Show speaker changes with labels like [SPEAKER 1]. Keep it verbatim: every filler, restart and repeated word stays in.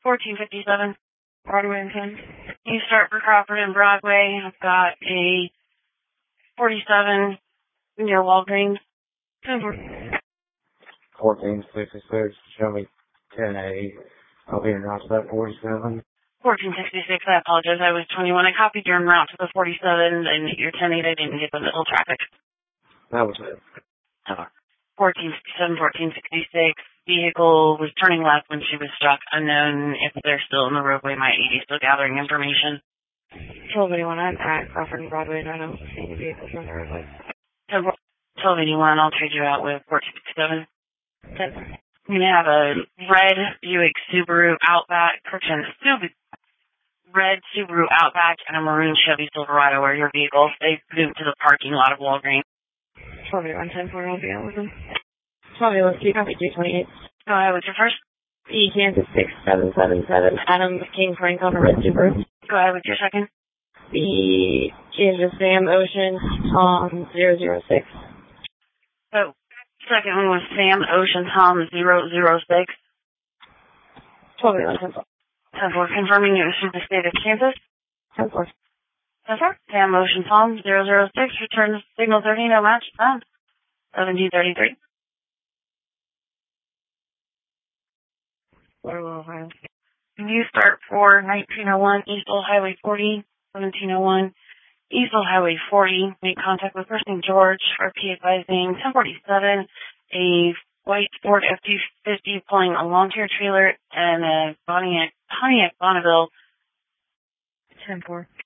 [SPEAKER 1] fourteen fifty-seven, Broadway and ten. You start for Crawford and Broadway. I've got a forty-seven near Walgreens. ten four.
[SPEAKER 2] fourteen sixty-six, show me ten A. I'll be in route to that forty-seven.
[SPEAKER 1] fourteen sixty-six, I apologize. I was twenty-one. I copied your en route to the forty-seven, and your ten eight, I didn't get the middle traffic.
[SPEAKER 2] That was it.
[SPEAKER 1] Oh. fourteen sixty-seven, fourteen sixty-six. Vehicle was turning left when she was struck. Unknown if they're still in the roadway. My eighty still gathering information.
[SPEAKER 3] twelve eighty-one, I'm at Crawford and Broadway. I don't see any vehicles on the roadway.
[SPEAKER 1] twelve eighty-one, I'll trade you out with fourteen sixty-seven.
[SPEAKER 3] ten.
[SPEAKER 1] I'm going to have a red Buick Subaru Outback, correction, Subaru, red Subaru Outback and a maroon Chevy Silverado are your vehicles. They moved to the parking lot of Walgreens.
[SPEAKER 3] twelve eighty-one, ten four, I'll be out with them. twelve eighty-one, Q, copy two twenty-eight.
[SPEAKER 1] Go ahead with your first.
[SPEAKER 3] E Kansas six seven seven seven, Adam King Frank on a red Subaru.
[SPEAKER 1] Go ahead with your second.
[SPEAKER 3] The Kansas Sam Ocean Tom zero zero six.
[SPEAKER 1] So, second one was Sam Ocean Tom zero zero six.
[SPEAKER 3] twelve eighty-one, ten four.
[SPEAKER 1] ten four, confirming it was from the state of Kansas.
[SPEAKER 3] ten four.
[SPEAKER 1] ten four. Sam Ocean Tom zero zero six, return signal thirty, no match, found. seventeen thirty-three.
[SPEAKER 3] Waterloo, Ohio.
[SPEAKER 1] You start for nineteen oh one Eastville Highway forty, seventeen oh one Eastville Highway forty. Make contact with First Saint George, R P advising ten forty-seven, a white Ford F two fifty pulling a lawn chair trailer and a Pontiac, Pontiac Bonneville.
[SPEAKER 3] ten four.